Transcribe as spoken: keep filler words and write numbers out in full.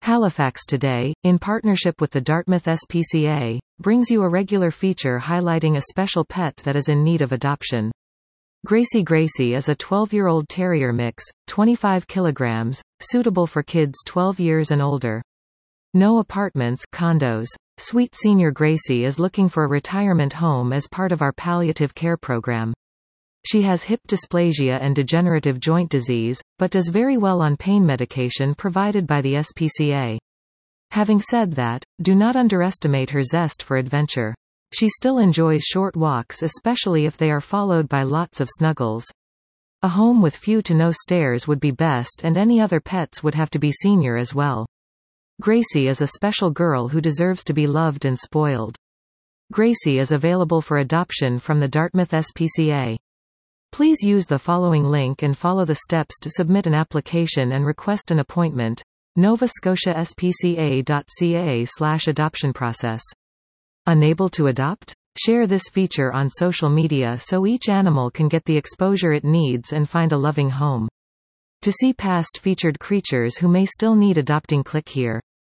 Halifax Today, in partnership with the Dartmouth S P C A, brings you a regular feature highlighting a special pet that is in need of adoption. Gracie Gracie is a twelve-year-old terrier mix, twenty-five kilograms, suitable for kids twelve years and older. No apartments, condos. Sweet Senior Gracie is looking for a retirement home as part of our palliative care program. She has hip dysplasia and degenerative joint disease, but does very well on pain medication provided by the S P C A. Having said that, do not underestimate her zest for adventure. She still enjoys short walks, especially if they are followed by lots of snuggles. A home with few to no stairs would be best, and any other pets would have to be senior as well. Gracie is a special girl who deserves to be loved and spoiled. Gracie is available for adoption from the Dartmouth S P C A. Please use the following link and follow the steps to submit an application and request an appointment. Nova Scotia S P C A dot C A slash adoption process. Unable to adopt? Share this feature on social media so each animal can get the exposure it needs and find a loving home. To see past featured creatures who may still need adopting, click here.